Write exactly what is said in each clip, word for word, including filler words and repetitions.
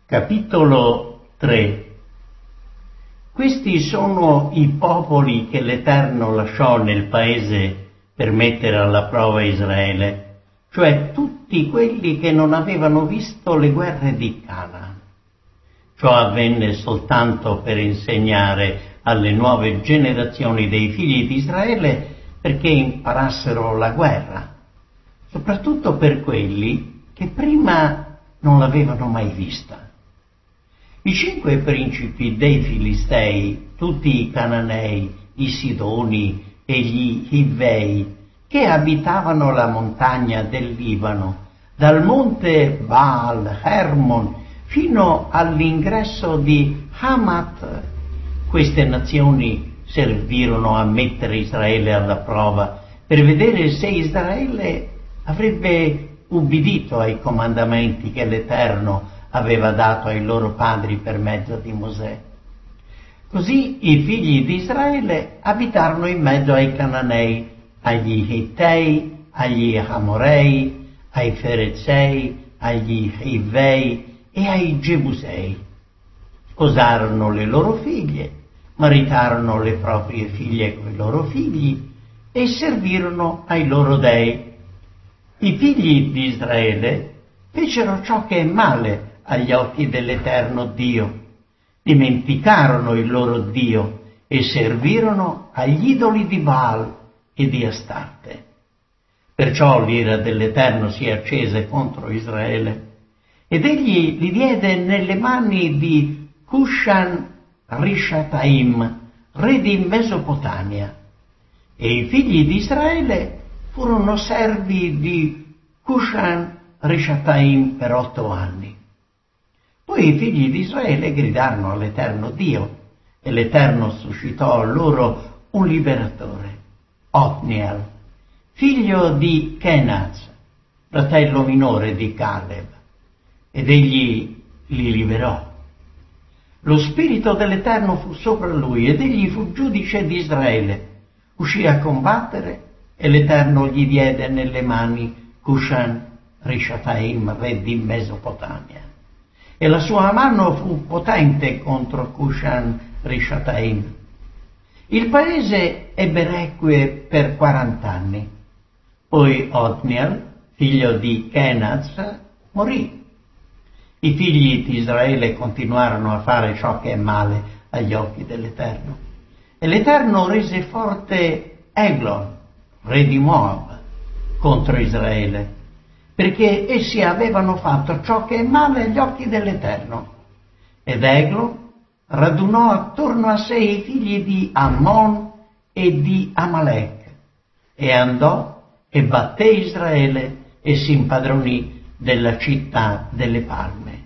Capitolo tre. Questi sono i popoli che l'Eterno lasciò nel paese per mettere alla prova Israele, cioè tutti quelli che non avevano visto le guerre di Canaan. Ciò avvenne soltanto per insegnare alle nuove generazioni dei figli di Israele perché imparassero la guerra, soprattutto per quelli che prima non l'avevano mai vista. I cinque principi dei Filistei, tutti i Cananei, i Sidoni e gli Hivei, che abitavano la montagna del Libano, dal monte Baal Hermon fino all'ingresso di Hamat, queste nazioni servirono a mettere Israele alla prova per vedere se Israele avrebbe ubbidito ai comandamenti che l'Eterno aveva dato ai loro padri per mezzo di Mosè. Così i figli di Israele abitarono in mezzo ai Cananei, agli Hittei, agli Amorei, ai Ferezei, agli Hivei e ai Gebusei. Sposarono le loro figlie, maritarono le proprie figlie con i loro figli e servirono ai loro dei. I figli di Israele fecero ciò che è male agli occhi dell'Eterno Dio, dimenticarono il loro Dio e servirono agli idoli di Baal e di Astarte. Perciò l'ira dell'Eterno si accese contro Israele, ed egli li diede nelle mani di Cushan Rishataim, re di Mesopotamia, e i figli di Israele furono servi di Cushan Rishataim per otto anni. Poi i figli di Israele gridarono all'Eterno Dio, e l'Eterno suscitò loro un liberatore, Otniel, figlio di Kenaz, fratello minore di Caleb, ed egli li liberò. Lo spirito dell'Eterno fu sopra lui, ed egli fu giudice di Israele, uscì a combattere, e l'Eterno gli diede nelle mani Cushan Rishataim, re di Mesopotamia. E la sua mano fu potente contro Cushan Rishataim. Il paese ebbe requie per quarant'anni. Poi Otniel, figlio di Kenaz, morì. I figli di Israele continuarono a fare ciò che è male agli occhi dell'Eterno. E l'Eterno rese forte Eglon, re di Moab, contro Israele, perché essi avevano fatto ciò che è male agli occhi dell'Eterno. Ed Eglon radunò attorno a sé i figli di Ammon e di Amalek, e andò e batté Israele e si impadronì della città delle palme.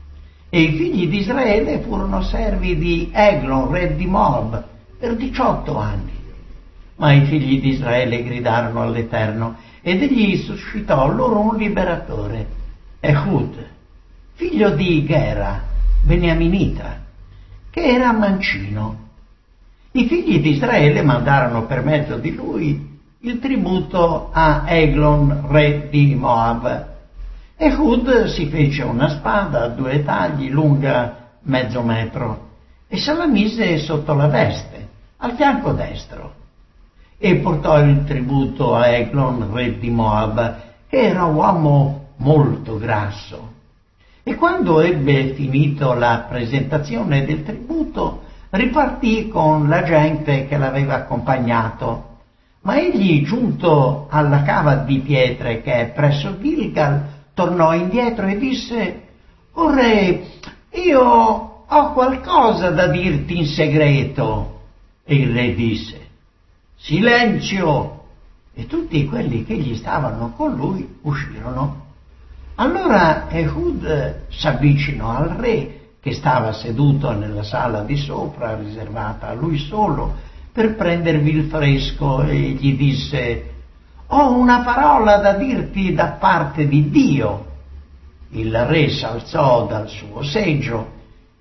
E i figli di Israele furono servi di Eglon, re di Moab, per diciotto anni. Ma i figli di Israele gridarono all'Eterno, ed egli suscitò loro un liberatore, Ehud, figlio di Gera, beniaminita, che era mancino. I figli di Israele mandarono per mezzo di lui il tributo a Eglon, re di Moab. Ehud si fece una spada a due tagli, lunga mezzo metro, e se la mise sotto la veste, al fianco destro, e portò il tributo a Eglon, re di Moab, che era uomo molto grasso. E quando ebbe finito la presentazione del tributo, ripartì con la gente che l'aveva accompagnato. Ma egli, giunto alla cava di pietre che è presso Gilgal, tornò indietro e disse: «O re, io ho qualcosa da dirti in segreto». E il re disse: «Silenzio!» E tutti quelli che gli stavano con lui uscirono. Allora Ehud s'avvicinò al re, che stava seduto nella sala di sopra, riservata a lui solo, per prendervi il fresco, e gli disse: «Ho una parola da dirti da parte di Dio». Il re s'alzò dal suo seggio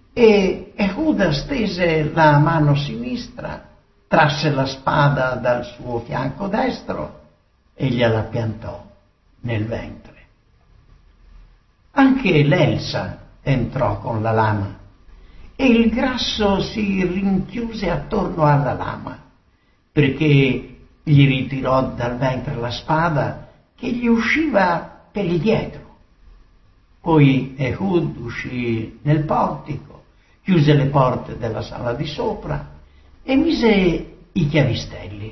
e Ehud stese la mano sinistra, trasse la spada dal suo fianco destro e gliela piantò nel ventre. Anche l'Elsa, entrò con la lama e il grasso si rinchiuse attorno alla lama, perché gli ritirò dal ventre la spada che gli usciva per il dietro. Poi Ehud uscì nel portico, chiuse le porte della sala di sopra e mise i chiavistelli.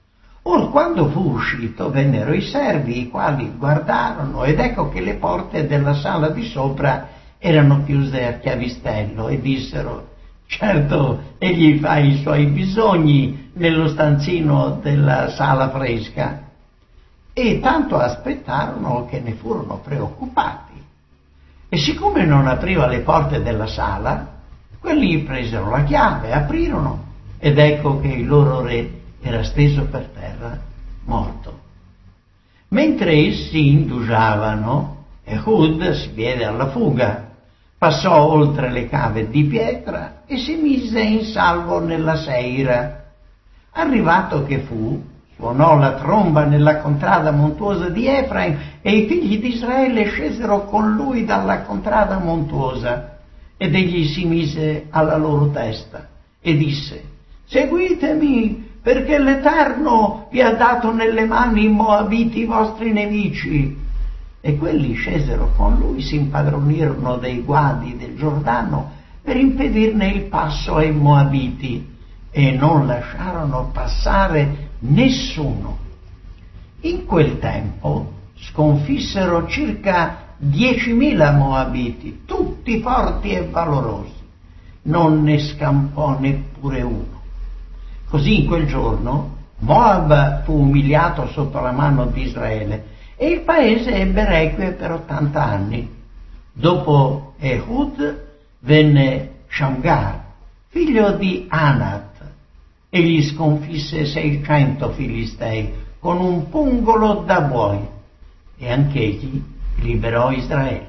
Or quando fu uscito vennero i servi, i quali guardarono, ed ecco che le porte della sala di sopra erano chiuse a chiavistello, e dissero: certo, egli fa i suoi bisogni nello stanzino della sala fresca. E tanto aspettarono che ne furono preoccupati. E siccome non apriva le porte della sala, quelli presero la chiave, aprirono, ed ecco che il loro re era steso per terra, morto. Mentre essi indugiavano, Ehud si diede alla fuga, passò oltre le cave di pietra e si mise in salvo nella Seira. Arrivato che fu, suonò la tromba nella contrada montuosa di Efraim, e i figli di Israele scesero con lui dalla contrada montuosa, ed egli si mise alla loro testa e disse: seguitemi, perché l'Eterno vi ha dato nelle mani i Moabiti, i vostri nemici. E quelli scesero con lui, si impadronirono dei guadi del Giordano per impedirne il passo ai Moabiti, e non lasciarono passare nessuno. In quel tempo sconfissero circa diecimila Moabiti, tutti forti e valorosi. Non ne scampò neppure uno. Così in quel giorno Moab fu umiliato sotto la mano di Israele, e il paese ebbe requie per ottanta anni. Dopo Ehud venne Shamgar, figlio di Anat, egli sconfisse seicento filistei con un pungolo da buoi, e anch'egli liberò Israele.